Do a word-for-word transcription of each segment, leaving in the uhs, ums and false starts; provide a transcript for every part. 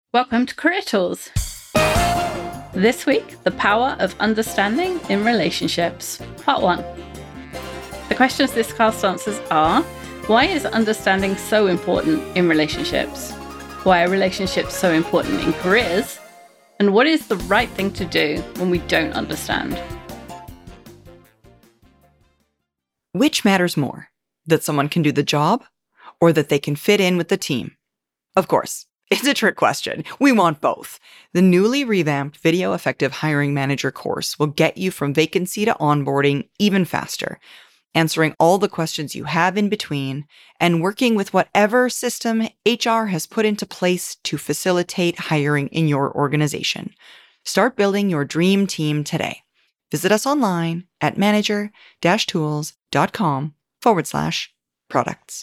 Welcome to Career Tools. This week, the power of understanding in relationships, part one. The questions this cast answers are, why is understanding so important in relationships? Why are relationships so important in careers? And what is the right thing to do when we don't understand? Which matters more, that someone can do the job or that they can fit in with the team? Of course. It's a trick question. We want both. The newly revamped Video Effective Hiring Manager course will get you from vacancy to onboarding even faster, answering all the questions you have in between, and working with whatever system H R has put into place to facilitate hiring in your organization. Start building your dream team today. Visit us online at manager-tools.com forward slash products.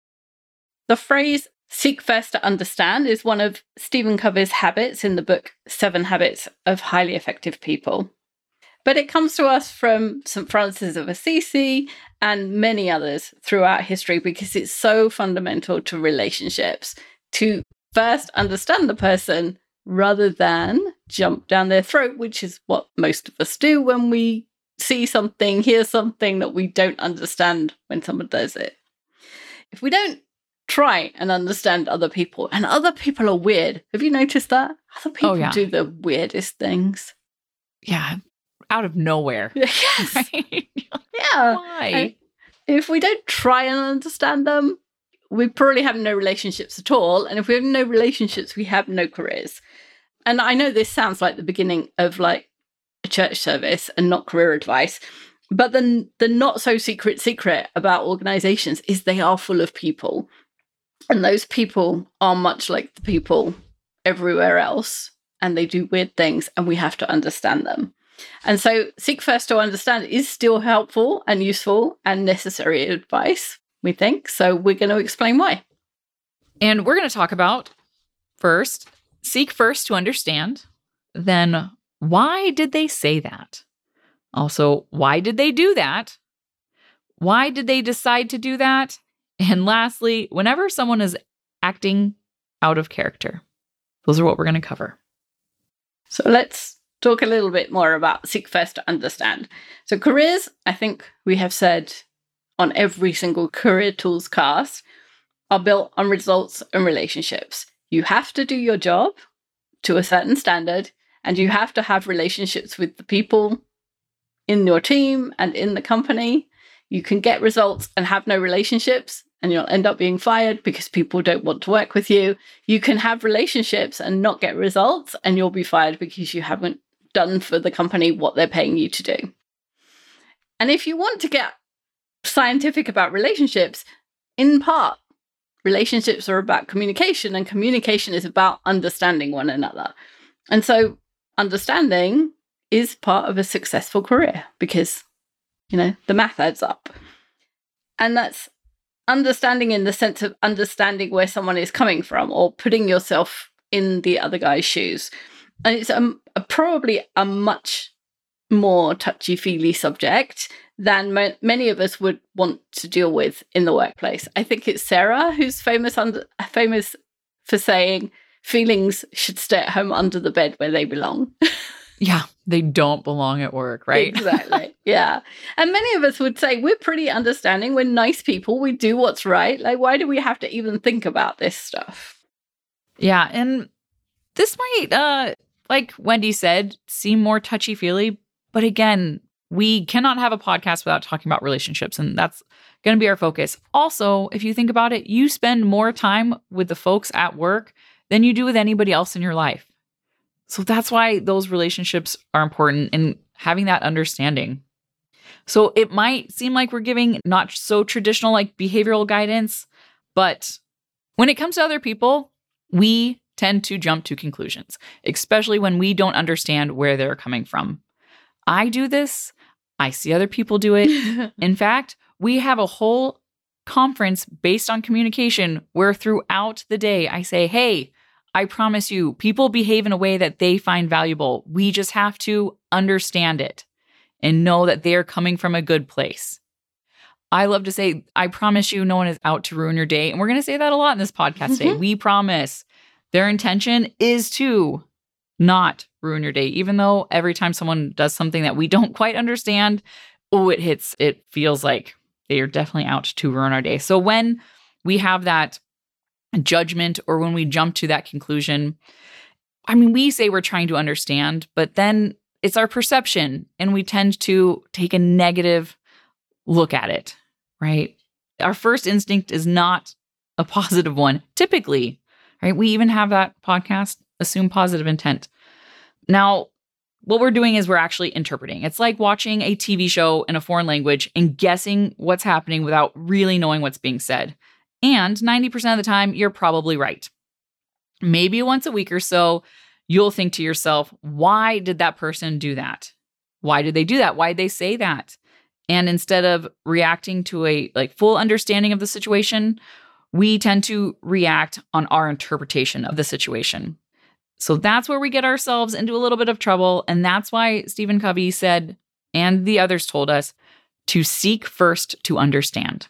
The phrase seek first to understand is one of Stephen Covey's habits in the book Seven Habits of Highly Effective People. But it comes to us from Saint Francis of Assisi and many others throughout history because it's so fundamental to relationships to first understand the person rather than jump down their throat, which is what most of us do when we see something, hear something that we don't understand when someone does it. If we don't try and understand other people, and other people are weird. Have you noticed that? Other people oh, yeah. do the weirdest things. Yeah, out of nowhere. Yes. Right? Yeah. Why? And if we don't try and understand them, we probably have no relationships at all. And if we have no relationships, we have no careers. And I know this sounds like the beginning of like a church service and not career advice. But the, the not so secret secret about organizations is they are full of people. And those people are much like the people everywhere else, and they do weird things, and we have to understand them. And so seek first to understand is still helpful and useful and necessary advice, we think. So we're going to explain why. And we're going to talk about, first, seek first to understand. Then, why did they say that? Also, why did they do that? Why did they decide to do that? And lastly, whenever someone is acting out of character. Those are what we're going to cover. So let's talk a little bit more about seek first to understand. So careers, I think we have said on every single Career Tools cast, are built on results and relationships. You have to do your job to a certain standard, and you have to have relationships with the people in your team and in the company. You can get results and have no relationships, and you'll end up being fired because people don't want to work with you. You can have relationships and not get results, and you'll be fired because you haven't done for the company what they're paying you to do. And if you want to get scientific about relationships, in part, relationships are about communication, and communication is about understanding one another. And so understanding is part of a successful career because, you know, the math adds up. And that's understanding in the sense of understanding where someone is coming from or putting yourself in the other guy's shoes. And it's a, a, probably a much more touchy-feely subject than mo- many of us would want to deal with in the workplace. I think it's Sarah who's famous under, famous for saying feelings should stay at home under the bed where they belong. Yeah, they don't belong at work, right? Exactly. Yeah. And many of us would say we're pretty understanding. We're nice people. We do what's right. Like, why do we have to even think about this stuff? Yeah. And this might, uh, like Wendy said, seem more touchy-feely. But again, we cannot have a podcast without talking about relationships. And that's going to be our focus. Also, if you think about it, you spend more time with the folks at work than you do with anybody else in your life. So that's why those relationships are important and having that understanding. So it might seem like we're giving not so traditional like behavioral guidance, but when it comes to other people, we tend to jump to conclusions, especially when we don't understand where they're coming from. I do this. I see other people do it. In fact, we have a whole conference based on communication where throughout the day I say, hey, I promise you, people behave in a way that they find valuable. We just have to understand it and know that they're coming from a good place. I love to say, I promise you, no one is out to ruin your day. And we're going to say that a lot in this podcast today. We promise Their intention is to not ruin your day, even though every time someone does something that we don't quite understand, oh, it hits, it feels like they are definitely out to ruin our day. So when we have that judgment or when we jump to that conclusion, I mean, we say we're trying to understand, but then it's our perception and we tend to take a negative look at it, right? Our first instinct is not a positive one, typically, right? We even have that podcast, Assume Positive Intent. Now, what we're doing is we're actually interpreting. It's like watching a T V show in a foreign language and guessing what's happening without really knowing what's being said. And ninety percent of the time, you're probably right. Maybe once a week or so, you'll think to yourself, why did that person do that? Why did they do that? Why did they say that? And instead of reacting to a like full understanding of the situation, we tend to react on our interpretation of the situation. So that's where we get ourselves into a little bit of trouble. And that's why Stephen Covey said, and the others told us, to seek first to understand.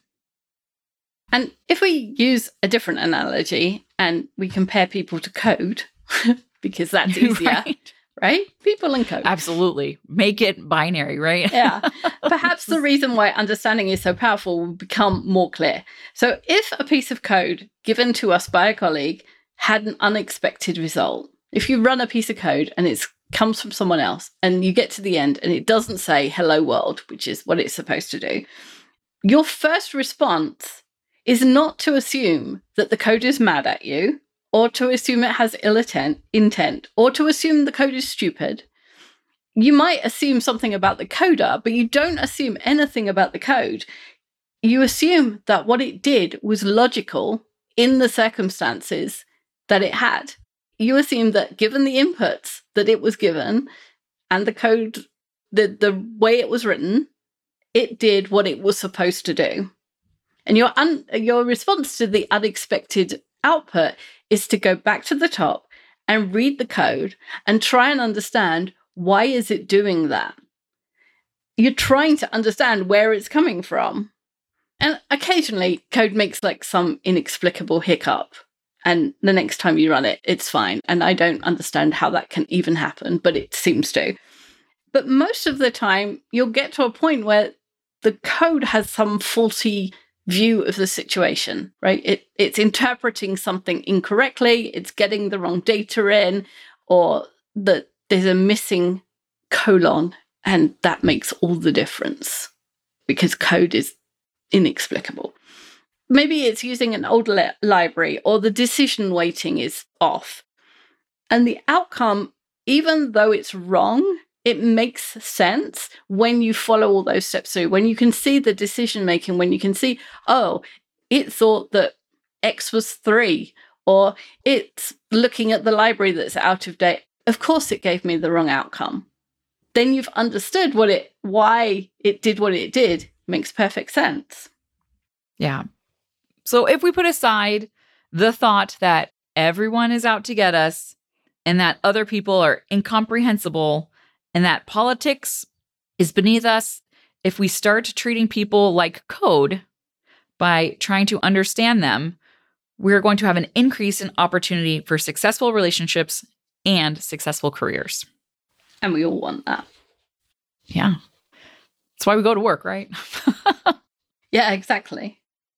And if we use a different analogy and we compare people to code, because that's easier, right. right? People and code. Absolutely. Make it binary, right? Yeah. Perhaps the reason why understanding is so powerful will become more clear. So if a piece of code given to us by a colleague had an unexpected result, if you run a piece of code and it comes from someone else and you get to the end and it doesn't say hello world, which is what it's supposed to do, your first response is not to assume that the code is mad at you, or to assume it has ill intent, intent, or to assume the code is stupid. You might assume something about the coder, but you don't assume anything about the code. You assume that what it did was logical in the circumstances that it had. You assume that given the inputs that it was given and the code, the, the way it was written, it did what it was supposed to do. And your un- your response to the unexpected output is to go back to the top and read the code and try and understand, why is it doing that? You're trying to understand where it's coming from. And occasionally code makes like some inexplicable hiccup. And the next time you run it, it's fine. And I don't understand how that can even happen, but it seems to. But most of the time, you'll get to a point where the code has some faulty view of the situation, right? It it's interpreting something incorrectly, it's getting the wrong data in, or that there's a missing colon, and that makes all the difference because code is inexplicable. Maybe it's using an old li- library, or the decision weighting is off. And the outcome, even though it's wrong, it makes sense when you follow all those steps through, when you can see the decision making, when you can see, oh, it thought that X was three, or it's looking at the library that's out of date. Of course, it gave me the wrong outcome. Then you've understood what it, why it did what it did. It makes perfect sense. Yeah. So if we put aside the thought that everyone is out to get us and that other people are incomprehensible, and that politics is beneath us, if we start treating people like code by trying to understand them, we're going to have an increase in opportunity for successful relationships and successful careers. And we all want that. Yeah. That's why we go to work, right? Yeah, exactly.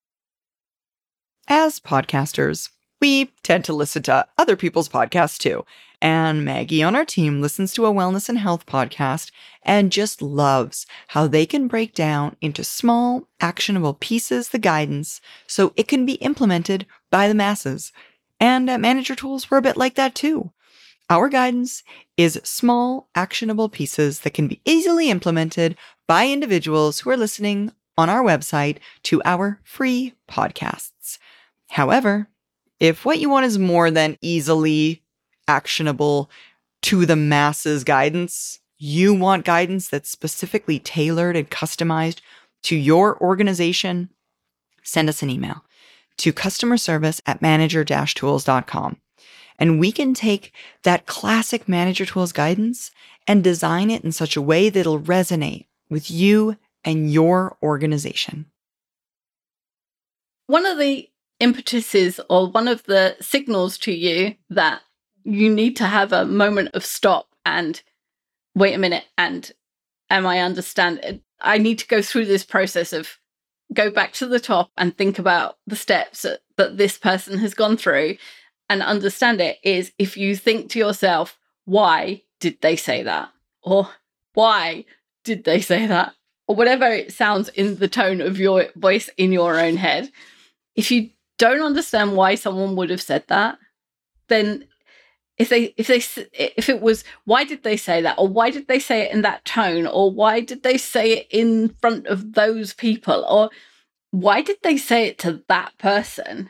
As podcasters, we tend to listen to other people's podcasts too. And Maggie on our team listens to a wellness and health podcast and just loves how they can break down into small, actionable pieces the guidance so it can be implemented by the masses. And at Manager Tools, we're a bit like that too. Our guidance is small, actionable pieces that can be easily implemented by individuals who are listening on our website to our free podcasts. However, if what you want is more than easily actionable to the masses guidance, you want guidance that's specifically tailored and customized to your organization, send us an email to customer service at manager dash tools dot com. And we can take that classic Manager Tools guidance and design it in such a way that it'll resonate with you and your organization. One of the impetuses or one of the signals to you that you need to have a moment of stop and wait a minute, and am I understand? I need to go through this process of go back to the top and think about the steps that, that this person has gone through and understand it, is if you think to yourself, why did they say that? Or why did they say that? Or whatever it sounds in the tone of your voice in your own head. If you don't understand why someone would have said that, then if they if they if it was, why did they say that, or why did they say it in that tone, or why did they say it in front of those people, or why did they say it to that person?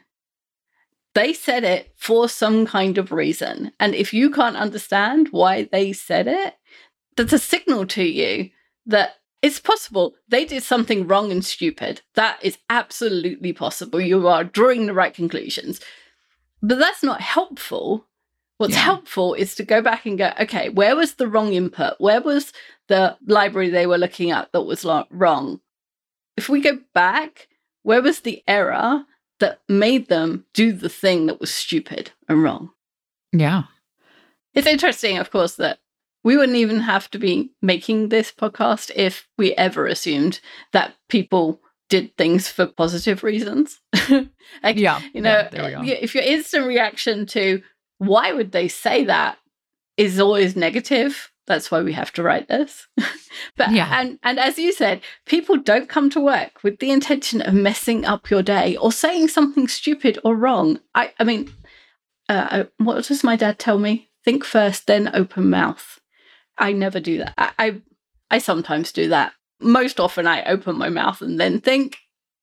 They said it for some kind of reason. And if you can't understand why they said it, that's a signal to you that it's possible they did something wrong and stupid. That is absolutely possible. You are drawing the right conclusions. But that's not helpful. What's yeah. helpful is to go back and go, okay, where was the wrong input? Where was the library they were looking at that was wrong? If we go back, where was the error that made them do the thing that was stupid and wrong? Yeah. It's interesting, of course, that we wouldn't even have to be making this podcast if we ever assumed that people did things for positive reasons. like, yeah. You know, yeah, there we go. If your instant reaction to why would they say that is always negative, that's why we have to write this. but yeah. and and as you said, people don't come to work with the intention of messing up your day or saying something stupid or wrong. I I mean, uh, what does my dad tell me? Think first, then open mouth. I never do that. I, I I sometimes do that. Most often I open my mouth and then think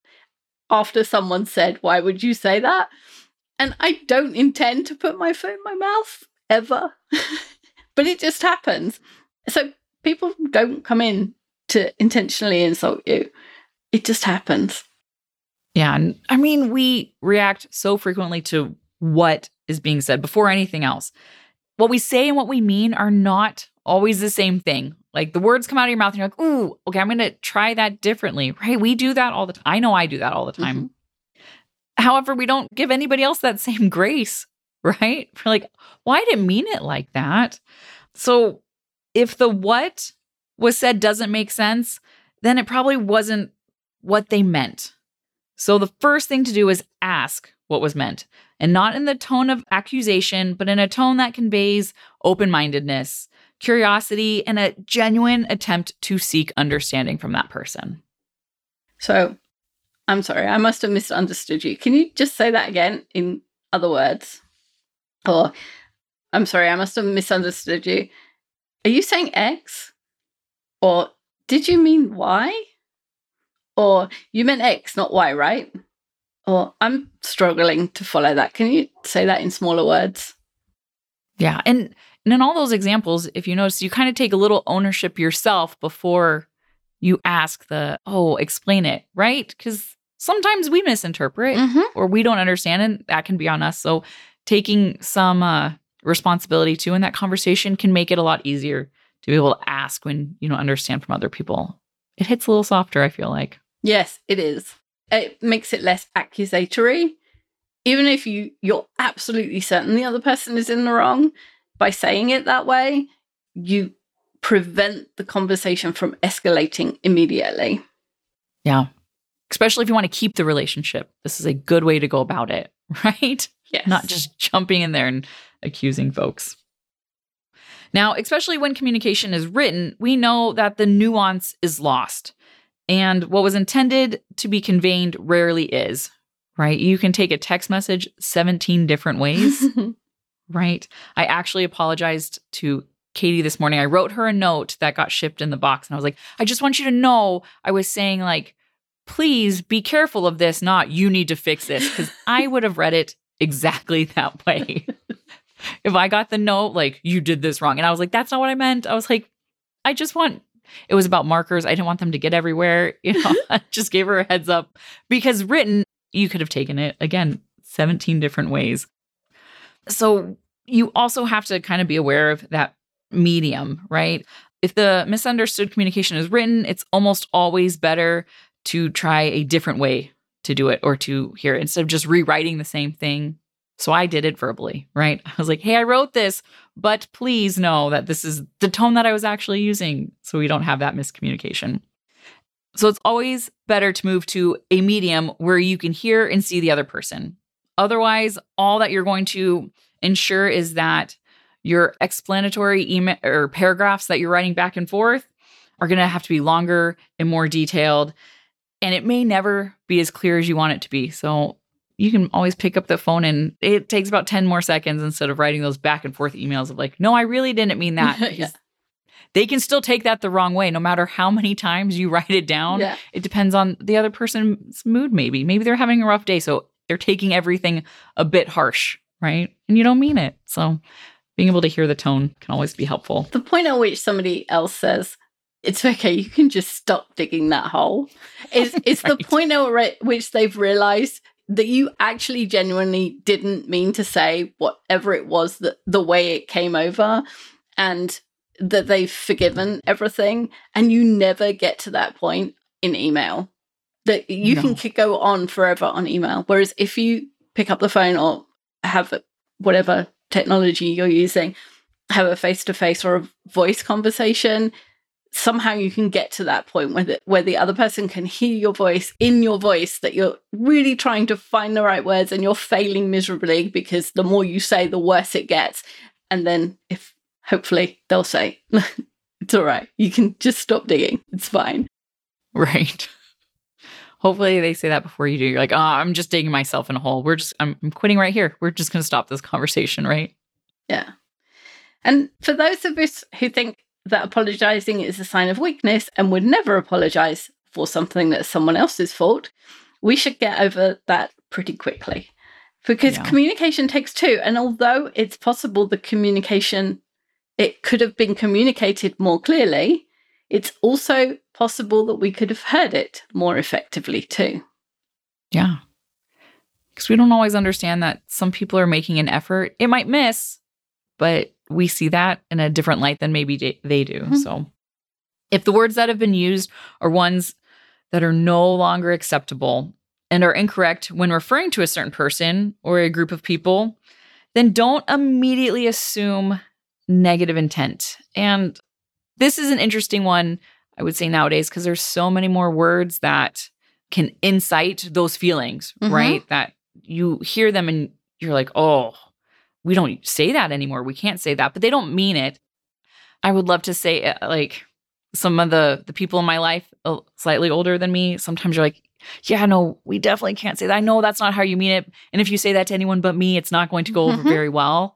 after someone said, why would you say that? And I don't intend to put my foot in my mouth ever. But it just happens. So people don't come in to intentionally insult you. It just happens. Yeah. And I mean, we react so frequently to what is being said before anything else. What we say and what we mean are not always the same thing. Like the words come out of your mouth and you're like, ooh, okay, I'm going to try that differently, right? We do that all the time. I know I do that all the time. Mm-hmm. However, we don't give anybody else that same grace, right? We're like, well, I didn't mean it like that. So if the what was said doesn't make sense, then it probably wasn't what they meant. So the first thing to do is ask what was meant, and not in the tone of accusation, but in a tone that conveys open-mindedness, curiosity, and a genuine attempt to seek understanding from that person. So I'm sorry, I must have misunderstood you. Can you just say that again in other words? Or, I'm sorry, I must have misunderstood you. Are you saying X? Or did you mean Y? Or you meant X, not Y, right? Or I'm struggling to follow that. Can you say that in smaller words? Yeah. And, and in all those examples, if you notice, you kind of take a little ownership yourself before you ask the, oh, explain it, right? Because sometimes we misinterpret mm-hmm. or we don't understand, and that can be on us. So taking some uh, responsibility too in that conversation can make it a lot easier to be able to ask when you don't understand from other people. It hits a little softer, I feel like. Yes, it is. It makes it less accusatory. Even if you, you're absolutely certain the other person is in the wrong, by saying it that way, you prevent the conversation from escalating immediately. Yeah. Especially if you want to keep the relationship. This is a good way to go about it, right? Yes. Not just jumping in there and accusing folks. Now, especially when communication is written, we know that the nuance is lost. And what was intended to be conveyed rarely is, right? You can take a text message seventeen different ways, right? I actually apologized to Katie this morning. I wrote her a note that got shipped in the box. And I was like, I just want you to know, I was saying like, please be careful of this, not you need to fix this. Because I would have read it exactly that way. If I got the note, like, you did this wrong. And I was like, that's not what I meant. I was like, I just want, it was about markers. I didn't want them to get everywhere. You know, I just gave her a heads up. Because written, you could have taken it, again, seventeen different ways. So you also have to kind of be aware of that medium, right? If the misunderstood communication is written, it's almost always better to try a different way to do it or to hear it instead of just rewriting the same thing. So I did it verbally, right? I was like, hey, I wrote this, but please know that this is the tone that I was actually using so we don't have that miscommunication. So it's always better to move to a medium where you can hear and see the other person. Otherwise, all that you're going to ensure is that your explanatory email or paragraphs that you're writing back and forth are going to have to be longer and more detailed. And it may never be as clear as you want it to be. So you can always pick up the phone and it takes about ten more seconds instead of writing those back and forth emails of like, no, I really didn't mean that. Yeah. They can still take that the wrong way, no matter how many times you write it down. Yeah. It depends on the other person's mood, maybe. Maybe they're having a rough day, so they're taking everything a bit harsh, right? And you don't mean it. So being able to hear the tone can always be helpful. The point at which somebody else says, it's okay, you can just stop digging that hole, is is Right. the point at re- which they've realized that you actually genuinely didn't mean to say whatever it was that the way it came over, and that they've forgiven everything. And you never get to that point in email. That you No. can k- go on forever on email. Whereas if you pick up the phone or have a- whatever technology you're using, have a face-to-face or a voice conversation, somehow you can get to that point where the, where the other person can hear your voice in your voice, that you're really trying to find the right words and you're failing miserably because the more you say, the worse it gets. And then if hopefully they'll say, it's all right, you can just stop digging. It's fine. Right. Hopefully they say that before you do. You're like, oh, I'm just digging myself in a hole. We're just, I'm, I'm quitting right here. We're just going to stop this conversation, right? Yeah. And for those of us who think that apologizing is a sign of weakness and would never apologize for something that's someone else's fault, we should get over that pretty quickly. Because Yeah. communication takes two. And although it's possible the communication, it could have been communicated more clearly, it's also possible that we could have heard it more effectively too. Yeah. Because we don't always understand that some people are making an effort. It might miss, but we see that in a different light than maybe they- they do. Mhm. So if the words that have been used are ones that are no longer acceptable and are incorrect when referring to a certain person or a group of people, then don't immediately assume negative intent. And this is an interesting one, I would say, nowadays, because there's so many more words that can incite those feelings, Mhm. right? That you hear them and you're like, oh, we don't say that anymore. We can't say that, but they don't mean it. I would love to say, uh, like, some of the the people in my life, uh, slightly older than me, sometimes you're like, yeah, no, we definitely can't say that. I know that's not how you mean it. And if you say that to anyone but me, it's not going to go over Mhm. very well.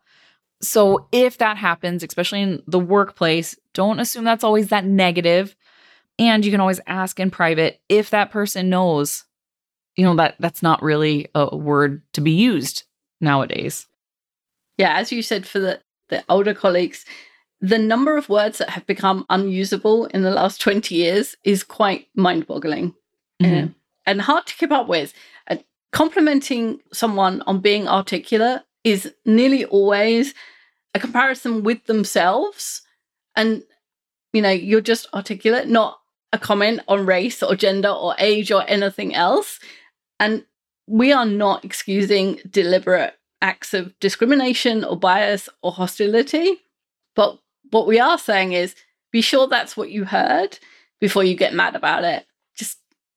So if that happens, especially in the workplace, don't assume that's always that negative. And you can always ask in private if that person knows, you know, that that's not really a word to be used nowadays. Yeah, as you said, for the, the older colleagues, the number of words that have become unusable in the last twenty years is quite mind-boggling. Mhm. Uh, and hard to keep up with. Uh, complimenting someone on being articulate is nearly always a comparison with themselves. And, you know, you're just articulate, not a comment on race or gender or age or anything else. And we are not excusing deliberate acts of discrimination or bias or hostility. But what we are saying is, be sure that's what you heard before you get mad about it. Just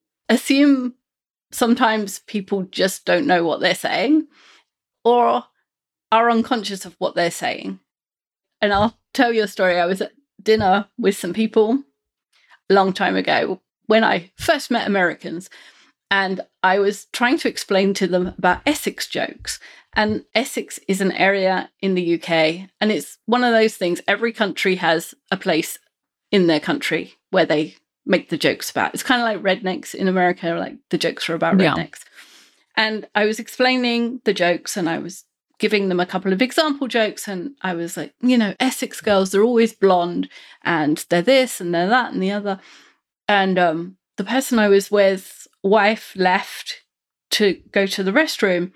assume sometimes people just don't know what they're saying or are unconscious of what they're saying. And I'll tell you a story. I was at dinner with some people a long time ago when I first met Americans, and I was trying to explain to them about Essex jokes. And Essex is an area in the U K, and it's one of those things, every country has a place in their country where they make the jokes about. It's kind of like rednecks in America, like the jokes are about Yeah. rednecks. And I was explaining the jokes, and I was giving them a couple of example jokes, and I was like, you know, Essex girls, they're always blonde, and they're this, and they're that, and the other. And um, the person I was with, wife, left to go to the restroom,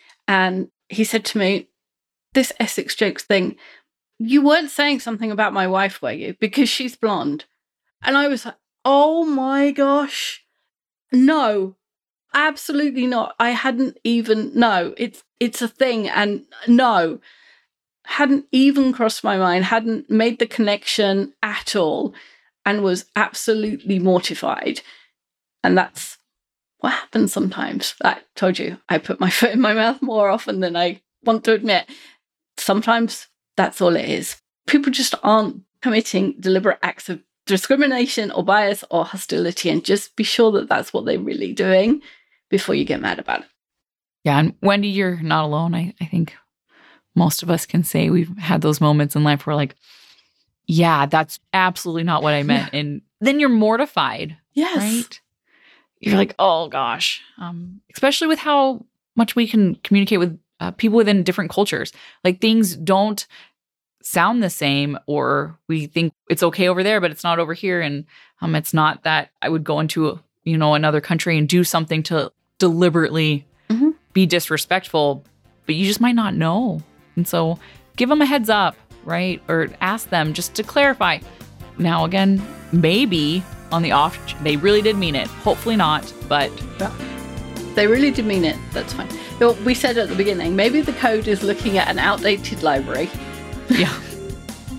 and he said to me, this Essex jokes thing, you weren't saying something about my wife, were you? Because she's blonde. And I was like, oh my gosh, no, absolutely not. I hadn't even, no, it's, it's a thing. And no, hadn't even crossed my mind, hadn't made the connection at all, and was absolutely mortified. And that's what happens sometimes. I told you, I put my foot in my mouth more often than I want to admit. Sometimes that's all it is. People just aren't committing deliberate acts of discrimination or bias or hostility, and just be sure that that's what they're really doing before you get mad about it. Yeah, and Wendy, you're not alone. I, I think most of us can say we've had those moments in life where like, yeah, that's absolutely not what I meant. Yeah. And then you're mortified. Yes. Right? You're like, oh gosh. Um, especially with how much we can communicate with uh, people within different cultures. Like things don't sound the same, or we think it's okay over there, but it's not over here. And um, it's not that I would go into, you know, another country and do something to deliberately mm-hmm. be disrespectful, but you just might not know. And so give them a heads up, right? Or ask them just to clarify. Now, again, maybe on the off, they really did mean it. Hopefully not, but... Yeah. They really did mean it. That's fine. We said at the beginning, maybe the code is looking at an outdated library. Yeah.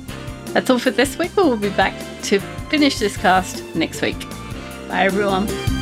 That's all for this week. We'll be back to finish this cast next week. Bye, everyone.